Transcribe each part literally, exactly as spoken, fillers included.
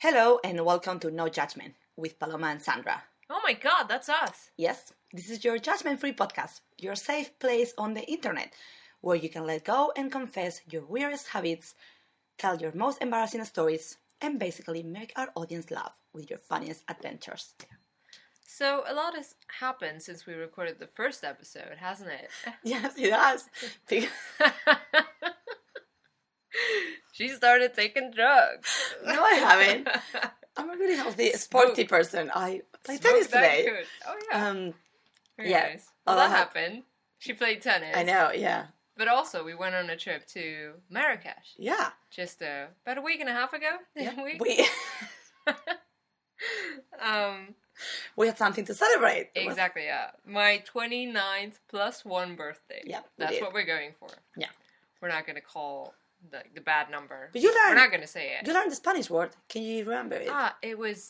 Hello and welcome to No Judgment with Paloma and Sandra. Oh my god, that's us. Yes, this is your judgment-free podcast, your safe place on the internet, where you can let go and confess your weirdest habits, tell your most embarrassing stories, and basically make our audience laugh with your funniest adventures. So a lot has happened since we recorded the first episode, hasn't it? Yes, it has. She started taking drugs. No, I haven't. I'm a really healthy, sporty person. I played tennis today. Good. Oh yeah. Um, Very yeah. nice. Well, Oh, that I- happened. She played tennis. I know, yeah. But also, we went on a trip to Marrakesh Yeah. just uh, about a week and a half ago. Didn't yeah. we? We, um. we had something to celebrate. It was- Exactly. Yeah. My twenty-ninth plus one birthday. Yeah, we That's did. what we're going for. Yeah. We're not going to call the the bad number. But you We're learned, not going to say it. you learned the Spanish word. Can you remember it? Ah, it was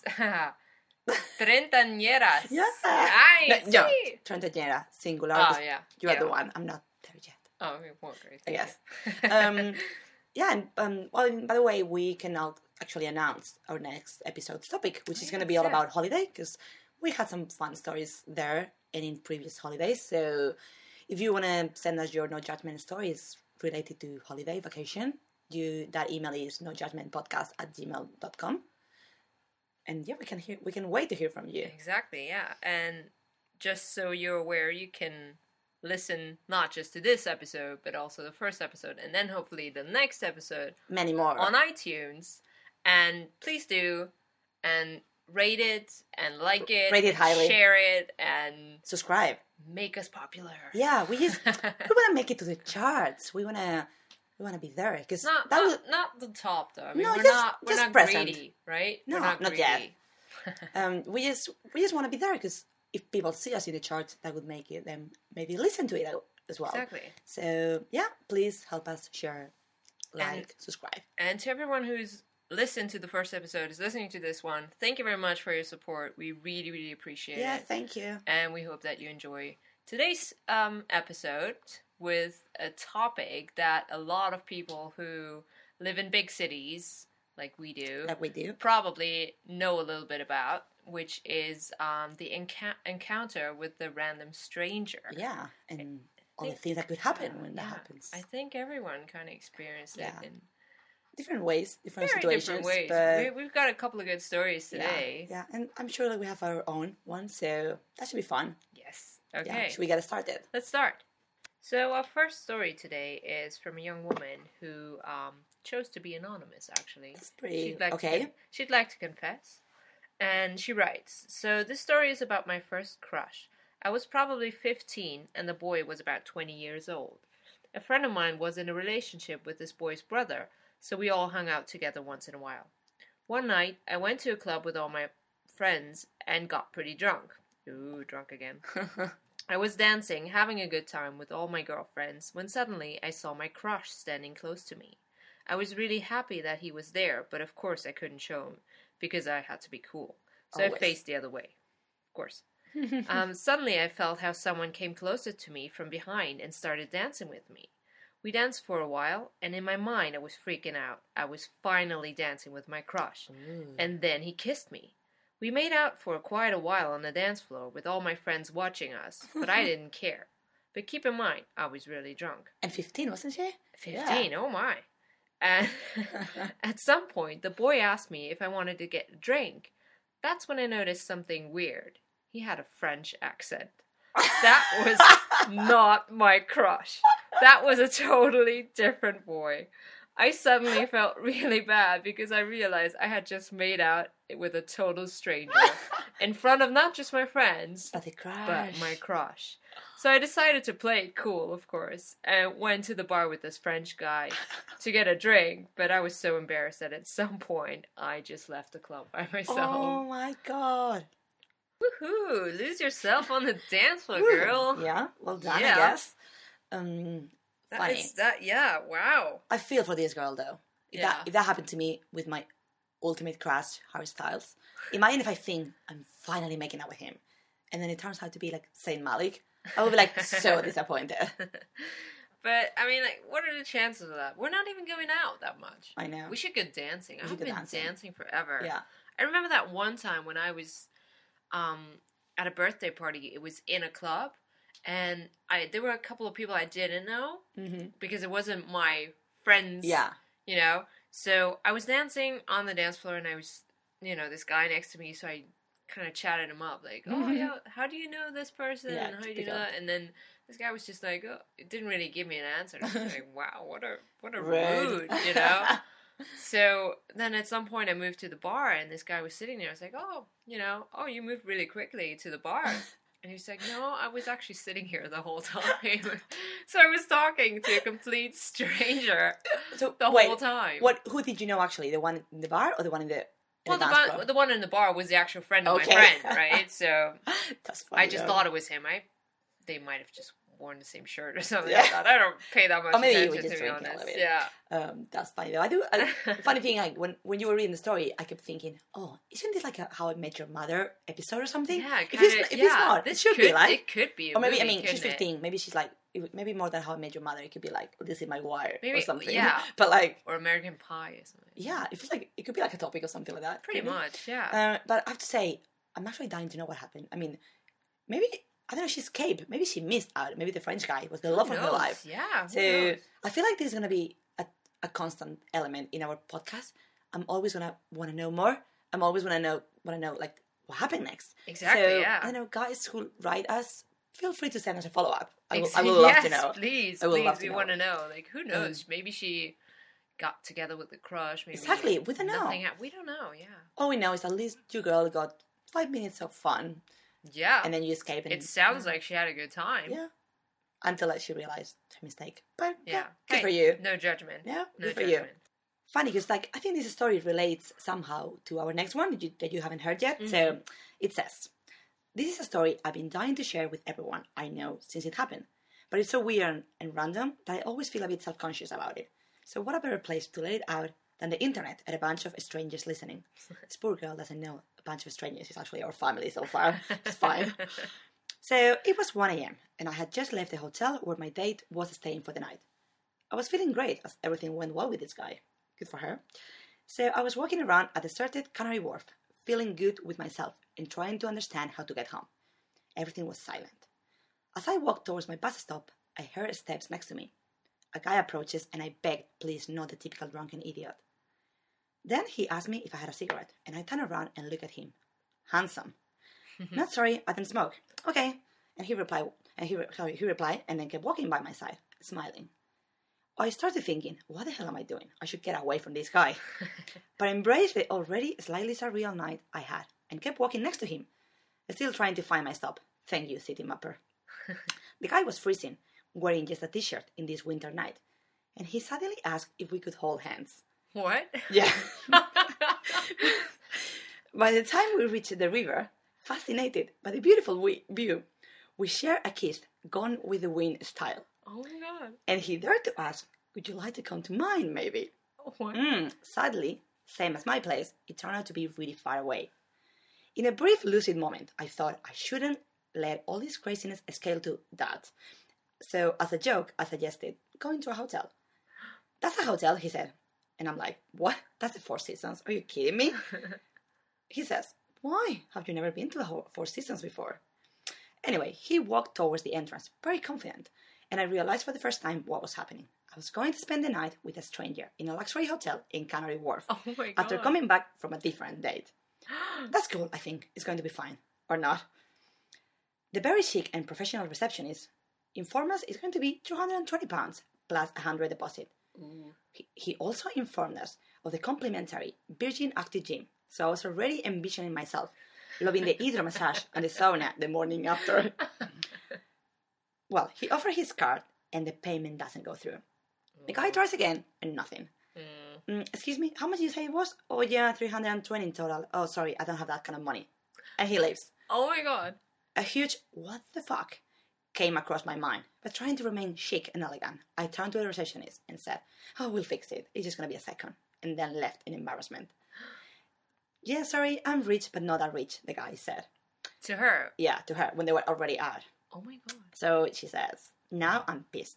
treintañeras. Yeah. Ay, No, no, sí. treintañera, singular. Oh, because yeah. You are yeah. the one. I'm not there yet. Oh, we won't great. I guess. Um, yeah, and um, well, and by the way, we can now actually announce our next episode's topic, which is going to be all Yes, yeah. about holiday, because we had some fun stories there and in previous holidays. So if you want to send us your no judgment stories related to holiday vacation, you that email is nojudgmentpodcast at gmail dot com. And yeah, we can hear we can wait to hear from you. Exactly, yeah. And just so you're aware, you can listen not just to this episode, but also the first episode, and then hopefully the next episode Many more. on iTunes. And please do, and rate it, and like it, Rate it and highly. share it, and Subscribe. make us popular. Yeah, we just we want to make it to the charts. We want to we want to be there because Not, that not, was not the top though. I mean, No, we're just- not we're just not present. greedy, right? No, we're not, not greedy. yet. um we just we just want to be there because if people see us in the charts, that would make it them maybe listen to it as well. Exactly. So yeah, please help us share, like, And- subscribe. And to everyone who's listened to the first episode, is listening to this one, thank you very much for your support. We really, really appreciate Yeah, it. thank you. And we hope that you enjoy today's um, episode with a topic that a lot of people who live in big cities, like we do, Like we do. probably know a little bit about, which is um, the enca- encounter with the random stranger. Yeah, and all the think- things that could happen when that Yeah. happens. I think everyone kind of experienced Yeah. it in Different ways, different very situations. different ways. But We, we've got a couple of good stories yeah, today. yeah, and I'm sure that we have our own one, so that should be fun. Yes. Yeah, Okay. should we get started? Let's start. So our first story today is from a young woman who um, chose to be anonymous. Actually, That's pretty she'd like okay. To, she'd like to confess, and she writes. So this story is about my first crush. I was probably fifteen, and the boy was about twenty years old. A friend of mine was in a relationship with this boy's brother, so we all hung out together once in a while. One night, I went to a club with all my friends and got pretty drunk. Ooh, drunk again. I was dancing, having a good time with all my girlfriends, when suddenly I saw my crush standing close to me. I was really happy that he was there, but of course I couldn't show him, because I had to be cool. So Always. I faced the other way. Of course. um, suddenly I felt how someone came closer to me from behind and started dancing with me. We danced for a while, and in my mind I was freaking out. I was finally dancing with my crush. Ooh. And then he kissed me. We made out for quite a while on the dance floor with all my friends watching us, but I didn't care. But keep in mind, I was really drunk. And fifteen, wasn't she? Fifteen, oh my. And at some point, the boy asked me if I wanted to get a drink. That's when I noticed something weird. He had a French accent. That was not my crush. That was a totally different boy. I suddenly felt really bad because I realized I had just made out with a total stranger in front of not just my friends, But the crush. but my crush. So I decided to play it cool, of course, and went to the bar with this French guy to get a drink, but I was so embarrassed that at some point I just left the club by myself. Oh my god. Woohoo! Lose yourself on the dance floor, Woo. girl. Yeah, well done, Yeah. I guess. Um, That funny. is that. Yeah. Wow. I feel for this girl though. If Yeah. that if that happened to me with my ultimate crush, Harry Styles, imagine if I think I'm finally making out with him, and then it turns out to be like Saint Malik. I would be like so disappointed. But, I mean, like, what are the chances of that? We're not even going out that much. I know. We should go dancing. We I've should go been dancing. dancing forever. Yeah. I remember that one time when I was um, at a birthday party. It was in a club. And I there were a couple of people I didn't know. Mm-hmm. Because it wasn't my friends. Yeah. You know? So I was dancing on the dance floor and I was, you know, this guy next to me. So I kind of chatted him up. Like, oh, Mhm. yeah, how do you know this person? Yeah, How do you typical. know that? And then this guy was just like, oh, it didn't really give me an answer. I was like, wow, what a what a Rude. rude, you know? So then at some point I moved to the bar and this guy was sitting there. I was like, oh, you know, oh, you moved really quickly to the bar. And he was like, no, I was actually sitting here the whole time. So I was talking to a complete stranger So the wait, whole time. what? Who did you know actually? The one in the bar or the one in the? In Well, the the dance one, floor? the one in the bar was the actual friend of Okay. my friend, right? So That's funny. I just though. thought it was him. I they might have just worn the same shirt or something Yeah. like that. I don't pay that much Or maybe you were attention, just to be drinking a honest. little bit. Yeah. Um, that's funny though. I do. I, funny thing, like when when you were reading the story, I kept thinking, oh, isn't this like a How I Met Your Mother episode or something? Yeah, If kinda, it's, if yeah. it's not, this it should could, be like. it could be a Or maybe I movie, mean she's couldn't it? fifteen. Maybe she's like it would- maybe more than How I Met Your Mother. It could be like This Is My Wire Maybe- or something. yeah. But like Or American Pie or something. yeah, it feels like it could be like a topic or something like that. Pretty maybe. much, yeah. Uh, but I have to say, I'm actually dying to know what happened. I mean, maybe I don't know. She escaped. Maybe she missed out. Maybe the French guy was the love Who of her knows? life. Yeah. Who So knows? I feel like this is gonna be a, a constant element in our podcast. I'm always gonna want to know more. I'm always gonna know want to know like what happened next. Exactly, So, yeah. I don't know, guys who write us, feel free to send us a follow up. I will, Ex- I will love yes, to know. please, I will please. love to we know. want to know. Like, who knows? Um, maybe she got together with the crush. Maybe Exactly, we don't know. nothing hap- We don't know. Yeah. All we know is at least your girl got five minutes of fun, Yeah. and then you escape. And it sounds like she had a good time. yeah, until like, she realized her mistake. But yeah, Yeah. good Hey, for you. No judgment. Yeah, No good for judgment. you. Funny because like I think this story relates somehow to our next one that you, that you haven't heard yet. Mm-hmm. So it says, "This is a story I've been dying to share with everyone I know since it happened, but it's so weird and random that I always feel a bit self-conscious about it. So what a better place to let it out than the internet and a bunch of strangers listening. This poor girl doesn't know a bunch of strangers. It's actually our family so far. It's fine. So it was one a.m. and I had just left the hotel where my date was staying for the night. I was feeling great as everything went well with this guy. Good for her. So I was walking around a deserted Canary Wharf, feeling good with myself and trying to understand how to get home. Everything was silent. As I walked towards my bus stop, I heard steps next to me. A guy approaches and I begged, please, not the typical drunken idiot. Then he asked me if I had a cigarette, and I turned around and looked at him. Handsome. Not sorry, I don't smoke. Okay. And he replied, and he, re- sorry, he replied, and then kept walking by my side, smiling. I started thinking, what the hell am I doing? I should get away from this guy. But I embraced the already slightly surreal night I had, and kept walking next to him, still trying to find my stop. Thank you, city mapper. The guy was freezing, wearing just a t-shirt in this winter night, and he suddenly asked if we could hold hands. What? Yeah. By the time we reached the river, fascinated by the beautiful we- view, we shared a kiss, gone with the wind style. Oh my god. And he dared to ask, would you like to come to mine, maybe? What? Mm, sadly, same as my place, it turned out to be really far away. In a brief lucid moment, I thought I shouldn't let all this craziness scale to that. So, as a joke, I suggested going to a hotel. That's a hotel, he said. And I'm like, what? That's the Four Seasons? Are you kidding me? He says, why? Have you never been to the Ho- Four Seasons before? Anyway, he walked towards the entrance, very confident, and I realized for the first time what was happening. I was going to spend the night with a stranger in a luxury hotel in Canary Wharf Oh my god. after coming back from a different date. That's cool, I think. It's going to be fine. Or not. The very chic and professional receptionist informed us it's going to be two hundred twenty pounds plus a one hundred deposit. Ooh. He, he also informed us of the complimentary Virgin Active Gym, so I was already envisioning myself loving the hydro massage and the sauna the morning after. Well, he offered his card and the payment doesn't go through. The guy tries again and nothing. Mm. Mm, excuse me, how much did you say it was? Oh yeah, three hundred twenty in total. Oh sorry, I don't have that kind of money. And he leaves. Oh my god. A huge what the fuck came across my mind, but trying to remain chic and elegant, I turned to the receptionist and said, oh, we'll fix it. It's just going to be a second. And then left in embarrassment. Yeah, sorry, I'm rich, but not that rich, the guy said. To her. Yeah, to her, when they were already out. Oh my god. So she says, now I'm pissed.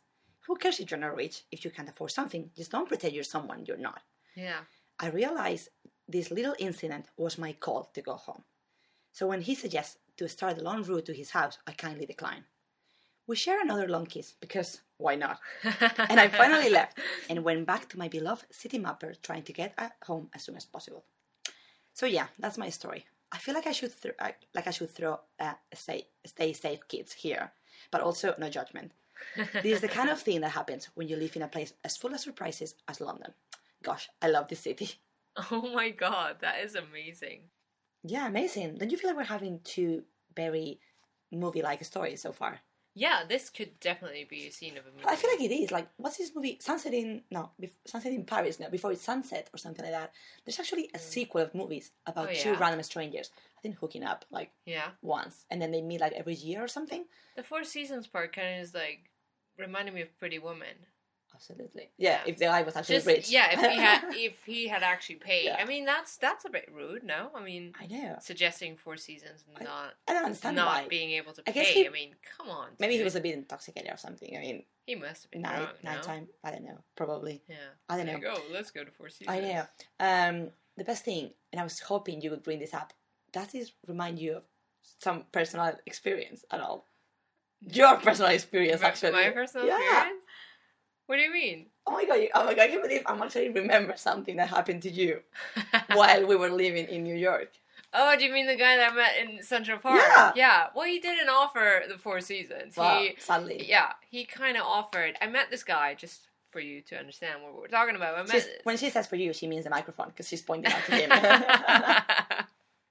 who cares if you're not rich, if you can't afford something? Just don't pretend you're someone you're not. Yeah. I realized this little incident was my call to go home. So when he suggests to start the long route to his house, I kindly decline. We share another long kiss, because why not? And I finally left and went back to my beloved city mapper, trying to get at home as soon as possible. So yeah, that's my story. I feel like I should th- like I should throw uh, stay, stay safe kids here, but also no judgment. This is the kind of thing that happens when you live in a place as full of surprises as London. Gosh, I love this city. Oh my god, that is amazing. Yeah, amazing. Don't you feel like we're having two very movie-like stories so far? Yeah, this could definitely be a scene of a movie. I feel like it is. Like, what's this movie? Sunset in... No, bef- Sunset in Paris, no, before it's Sunset or something like that. There's actually a sequel of movies about Oh, two yeah? random strangers, I think, hooking up, like, Yeah. once. And then they meet, like, every year or something. The Four Seasons part kind of is like, reminded me of Pretty Woman. Absolutely. Yeah, if the guy was actually Just, rich. yeah, if he had if he had actually paid. Yeah. I mean, that's that's a bit rude, no? I mean, I know. suggesting Four Seasons and not I don't understand not why. being able to I pay. guess he- I mean, come on. Maybe he dude. was a bit intoxicated or something. I mean, He must have been night, drunk, no? nighttime. I don't know. Probably. Yeah. I don't Like, know. oh, let's go to Four Seasons. I know. Um, the best thing, and I was hoping you would bring this up, does this remind you of some personal experience at all? Your personal experience, My, actually. my personal Yeah. experience? What do you mean? Oh my god! you- Oh my god! I can't believe I'm actually remember something that happened to you while we were living in New York. Oh, do you mean the guy that I met in Central Park? Yeah. Yeah. Well, he didn't offer the Four Seasons. Wow, He, sadly. yeah, he kind of offered. I met this guy just for you to understand what we're talking about. I met. She's, when she says for you, she means the microphone because she's pointing out to him.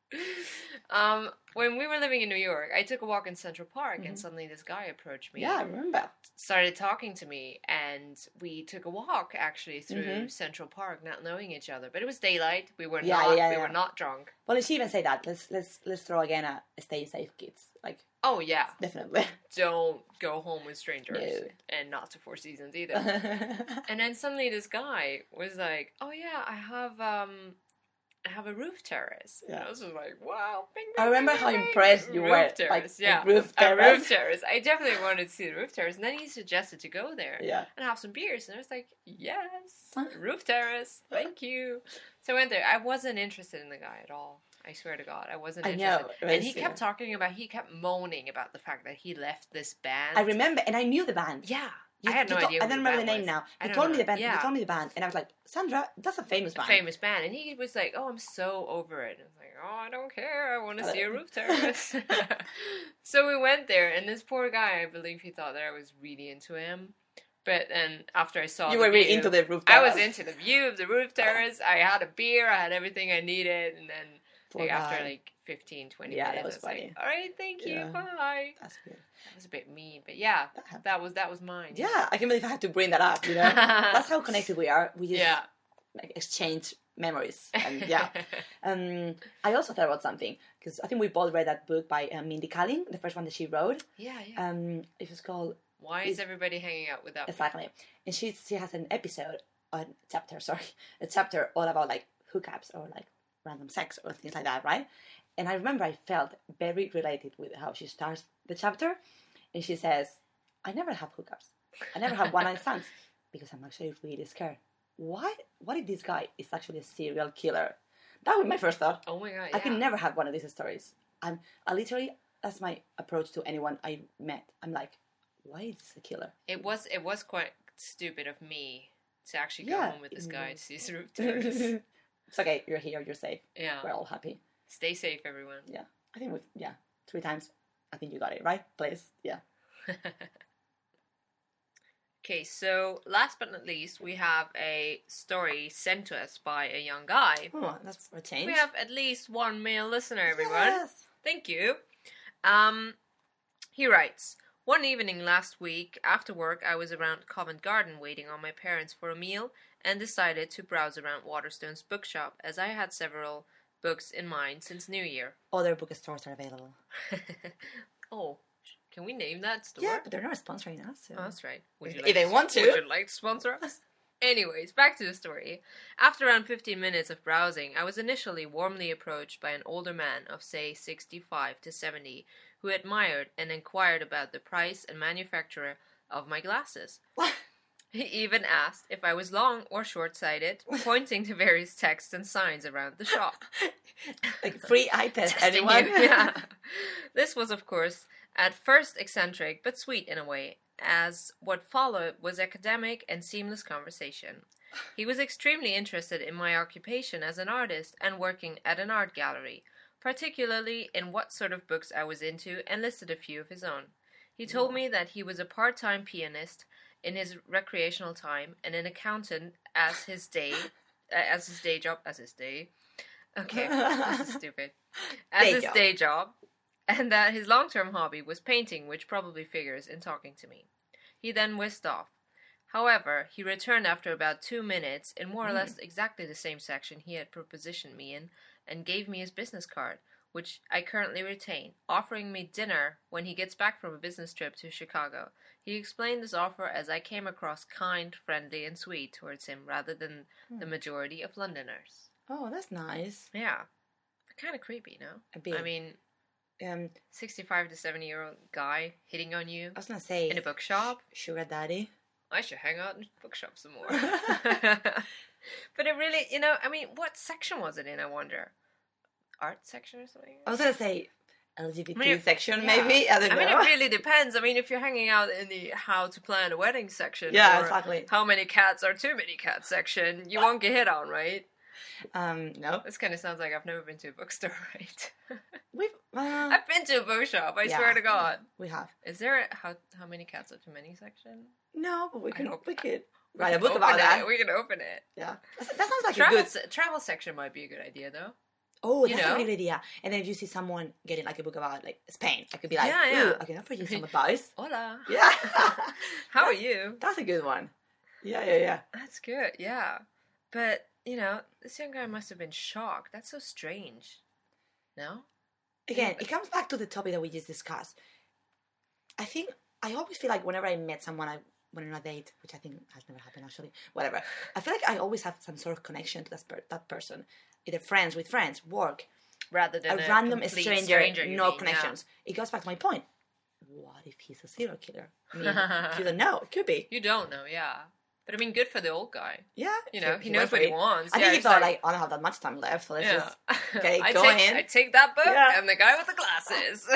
um, when we were living in New York, I took a walk in Central Park, Mhm. and suddenly this guy approached me. Yeah, I remember. Started talking to me, and we took a walk actually through Mhm. Central Park, not knowing each other. But it was daylight. We were Yeah, not. yeah, we yeah. were not drunk. Well, did she even say that? Let's let's let's throw again a stay safe, kids. Like Oh yeah. definitely. Don't go home with strangers, No. and not to Four Seasons either. And then suddenly this guy was like, "Oh yeah, I have um, I have a roof terrace." And Yeah. I was just like, "Wow!" Bing, I bing, remember bing, how bing. impressed you roof were. Terrace, Like, yeah, a roof a terrace. roof terrace. I definitely wanted to see the roof terrace, and then he suggested to go there Yeah. and have some beers, and I was like, "Yes, Huh? roof terrace, thank you." So I went there. I wasn't interested in the guy at all. I swear to God, I wasn't I interested. know, And he it's, kept yeah. talking about, he kept moaning about the fact that he left this band. I remember, and I knew the band. Yeah. You- I had you no to- idea. I who don't the remember the band name was. now. I You don't told me know. the band. Yeah. You told me the band, and I was like, Sandra, that's a famous A band. famous band. And he was like, "Oh, I'm so over it." And I was like, "Oh, I don't care. I want to see a roof terrace." So we went there, and this poor guy, I believe he thought that I was really into him. But then after I saw You the were really view- into the roof I terrace. was into the view of the roof terrace. I had a beer. I had everything I needed. And then Poor like, after guy. like fifteen, twenty Yeah, that minutes, was I was funny. like, "All right, thank you. Yeah. Bye." That's good. That was a bit mean. But yeah, That happened. that was that was mine. Yeah, I can't believe I had to bring that up. You know, that's how connected we are. We just Yeah. like, exchange memories, and yeah. Um, I also thought about something because I think we both read that book by uh, Mindy Kaling, the first one that she wrote. yeah, yeah. Um, it was called Why is everybody hanging out without me? Exactly, and she she has an episode, a chapter, sorry, a chapter all about like hookups or like random sex or things like that, right? And I remember I felt very related with how she starts the chapter, and she says, "I never have hookups. I never have one night stands because I'm actually really scared. Why? What if this guy is actually a serial killer?" That was my first thought. Oh my god! I could yeah. never have one of these stories. I'm, I literally, that's my approach to anyone I met. I'm like, why is this a killer? It was it was quite stupid of me to actually go Yeah, home with this it guy to was. see his roof terrace. It's okay, you're here, you're safe. Yeah. We're all happy. Stay safe, everyone. Yeah. I think we've, yeah, three times. I think you got it, right? Please. Yeah. Okay, so last but not least, we have a story sent to us by a young guy. Oh, that's for a change. We have at least one male listener, everyone. Yes. Thank you. Um, he writes, "One evening last week, after work, I was around Covent Garden waiting on my parents for a meal and decided to browse around Waterstone's bookshop as I had several books in mind since New Year." Other bookstores are available. Oh, can we name that store? Yeah, but they're not sponsoring us. So. Oh, that's right. Would If- you if they want to. Would you like to sponsor us? Anyways, back to the story. After around fifteen minutes of browsing, I was initially warmly approached by an older man of, say, sixty-five to seventy, who admired and inquired about the price and manufacturer of my glasses. He even asked if I was long or short-sighted, pointing to various texts and signs around the shop. Like free eye test, Testing anyone? you, yeah. This was, of course, at first eccentric, but sweet in a way, as what followed was academic and seamless conversation. He was extremely interested in my occupation as an artist and working at an art gallery, particularly in what sort of books I was into, and listed a few of his own. He told me that he was a part-time pianist in his recreational time and an accountant as his day, uh, as his day job, as his day. Okay, this is stupid. As Day his job. day job, and that his long-term hobby was painting, which probably figures in talking to me. He then whisked off. However, he returned after about two minutes in more or Mm. less exactly the same section he had propositioned me in, and gave me his business card, which I currently retain, offering me dinner when he gets back from a business trip to Chicago. He explained this offer as I came across kind, friendly, and sweet towards him rather than the Hmm. majority of Londoners. Oh, that's nice. Yeah. Kind of creepy, no? A bit. I mean, Um, sixty-five to seventy year old guy hitting on you I was gonna say in a bookshop. sugar daddy. I should hang out in a bookshop some more. But it really, you know, I mean, what section was it in, I wonder? Art section or something? I was gonna say L G B T I mean, section, yeah. maybe. I don't know. I mean, it really depends. I mean, if you're hanging out in the how to plan a wedding section, yeah, or exactly. how many cats are too many cats section, you won't get hit on, right? Um, no, This kind of sounds like I've never been to a bookstore, right? we've uh, I've been to a bookshop, I yeah. swear to God. we have Is there a how how many cats are too many section? no, but we I can hope we not. could We write a can book about open that. it. We can open it. Yeah, That's- that sounds like Travel a good. se- travel section might be a good idea, though. Oh, you that's know? a good idea. And then if you see someone getting like a book about like Spain, I could be like, Yeah, yeah. ooh, I can offer you some advice. Hola. Yeah, How are That's- you? that's a good one. Yeah, yeah, yeah. That's good, yeah. But, you know, this young guy must have been shocked. That's so strange. No? Again, it comes back to the topic that we just discussed. I think I always feel like whenever I met someone, I went on a date, which I think has never happened actually. Whatever. I feel like I always have some sort of connection to that, per- that person, either friends with friends, work, Rather than a, a, random complete stranger, stranger you no mean, connections. It goes back to my point. What if he's a serial killer? I mean, you don't know. It could be. Yeah. You don't know, yeah. But I mean, good for the old guy. Yeah. You know, he, went knows for what he it. wants. I yeah, think he he's thought like, I don't have that much time left, so let's yeah. just okay, I go take, ahead. I take that book Yeah. and the guy with the glasses.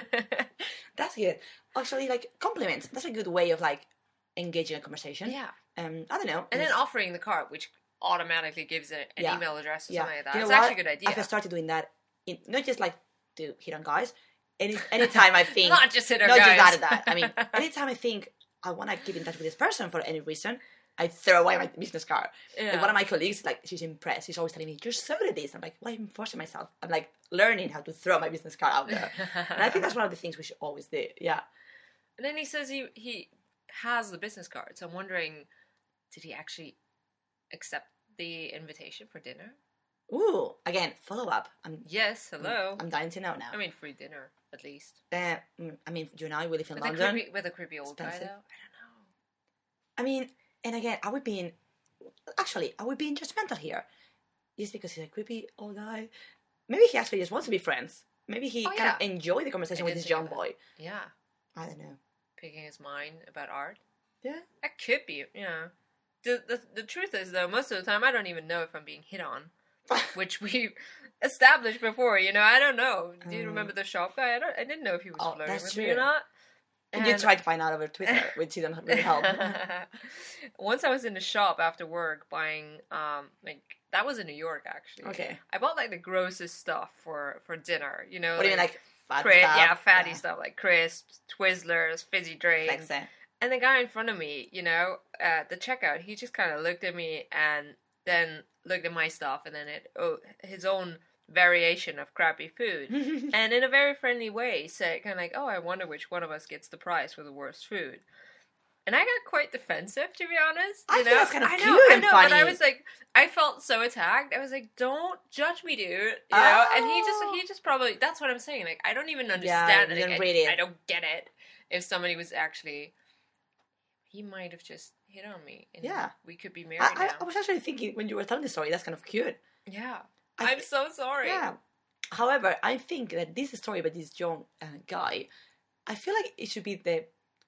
That's good. Actually, like compliments. That's a good way of like engaging a conversation. yeah. Um, I don't know. And then It's- offering the card, which automatically gives it an Yeah. email address or yeah. something like that. You know It's what? actually a good idea. I've started doing that. In, not just like to hit on guys. Any anytime I think, Not just hit our not guys. just that, that. I mean, anytime I think I want to keep in touch with this person for any reason, I throw away my business card. yeah. Like one of my colleagues, like she's impressed. She's always telling me, "You're so good at this." I'm like, "Well, I'm forcing myself." I'm like learning how to throw my business card out there, and I think that's one of the things we should always do. Yeah. And then he says he he has the business card. So I'm wondering, did he actually accept the invitation for dinner? Ooh, again, follow up. I'm Yes. Hello. I'm dying to know now. I mean, free dinner at least. Uh, mm, I mean, you and I, we live in With a London. creepy, with a creepy old Expensive. guy, though. I don't know. I mean, and again, I would be in. Actually, I would be in judgmental here, just because he's a creepy old guy. Maybe he actually just wants to be friends. Maybe he Oh, kind yeah. of enjoyed the conversation I with didn't this think young of that. boy. Yeah. I don't know. Picking his mind about art. Yeah. That could be. Yeah. The, the the truth is though, most of the time I don't even know if I'm being hit on, which we established before. You know, I don't know. Do you Um, remember the shop guy? I don't. I didn't know if he was Oh, flirting that's with true. me or not. And you tried to find out over Twitter, which didn't really help. Once I was in the shop after work buying, um, like that was in New York actually. Okay. I bought like the grossest stuff for for dinner. You know, What do you mean, like fat cri- stuff? yeah, fatty Yeah. stuff like crisps, Twizzlers, fizzy drinks. Like, And the guy in front of me, you know, at the checkout, he just kind of looked at me and then looked at my stuff and then it, oh, his own variation of crappy food. And in a very friendly way, said kind of like, oh, I wonder which one of us gets the prize for the worst food. And I got quite defensive, to be honest. I You think know? that's kind of I cute know, I and know, but I funny. was like, I felt so attacked. I was like, don't judge me, dude. You know? And he just, Oh. he just probably, that's what I'm saying. Like, I don't even Yeah, understand you it. Like, didn't I, read it. I don't get it. If somebody was actually, he might have just hit on me. And Yeah. we could be married I, I, now. I was actually thinking when you were telling the story, that's kind of cute. yeah. I I'm thi- so sorry. Yeah. However, I think that this story about this young uh, guy, I feel like it should be the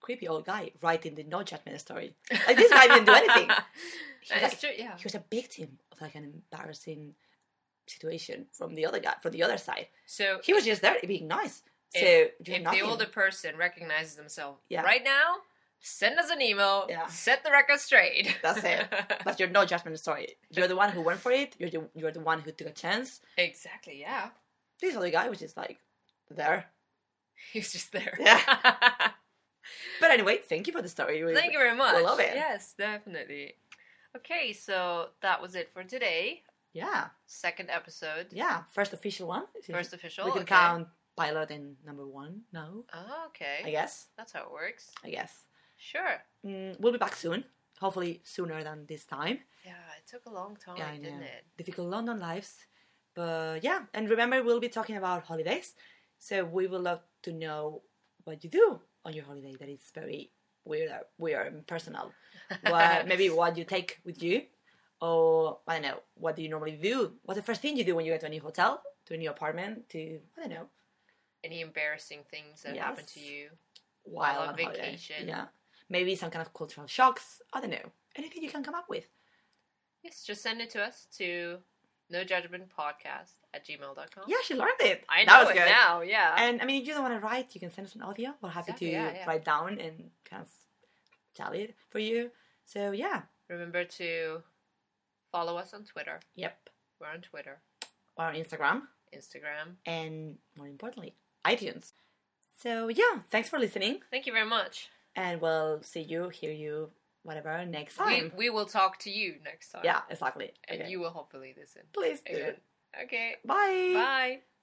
creepy old guy writing the no judgment story. Like, this guy didn't do anything. He was, That's like, true, yeah. he was a victim of like an embarrassing situation from the other guy, from the other side. So He was just there being nice. So if, you have if nothing. the older person recognizes themselves Yeah. right now, send us an email. Yeah. Set the record straight. That's it. But you're no judgment story. You're the one who went for it. You're the you're the one who took a chance. Exactly. Yeah. This other guy was just like there. He's just there. Yeah. But anyway, thank you for the story. We, Thank you very much. We love it. Yes, definitely. Okay, so that was it for today. Yeah. Second episode. Yeah. First official one. First official. We can okay. count pilot and number one. No. Oh, okay. I guess. That's how it works. I guess. Sure. Mm, we'll be back soon. Hopefully sooner than this time. Yeah, it took a long time, Yeah, I know. didn't it? Difficult London lives. But yeah, and remember, we'll be talking about holidays. So we would love to know what you do on your holiday that is very weird, weird and personal. What, maybe what you take with you. Or, I don't know, what do you normally do? What's the first thing you do when you get to a new hotel, to a new apartment, to, I don't know. Any embarrassing things that Yes. happened to you? While on on holiday. vacation. Yeah. Maybe some kind of cultural shocks. I don't know. Anything you can come up with. Yes, just send it to us to no judgment podcast at gmail dot com. Yeah, she learned it. I know That was it good. now, yeah. And I mean, if you don't want to write, you can send us an audio. We're happy Exactly, to yeah, yeah. write down and kind of tell it for you. So yeah. Remember to follow us on Twitter. Yep. We're on Twitter, Or on Instagram. Instagram. And more importantly, iTunes. So yeah, thanks for listening. Thank you very much. And we'll see you, hear you, whatever, next We, time. we will talk to you next time. Yeah, exactly. And Okay. you will hopefully listen. Please do. Again. Okay. Bye. Bye.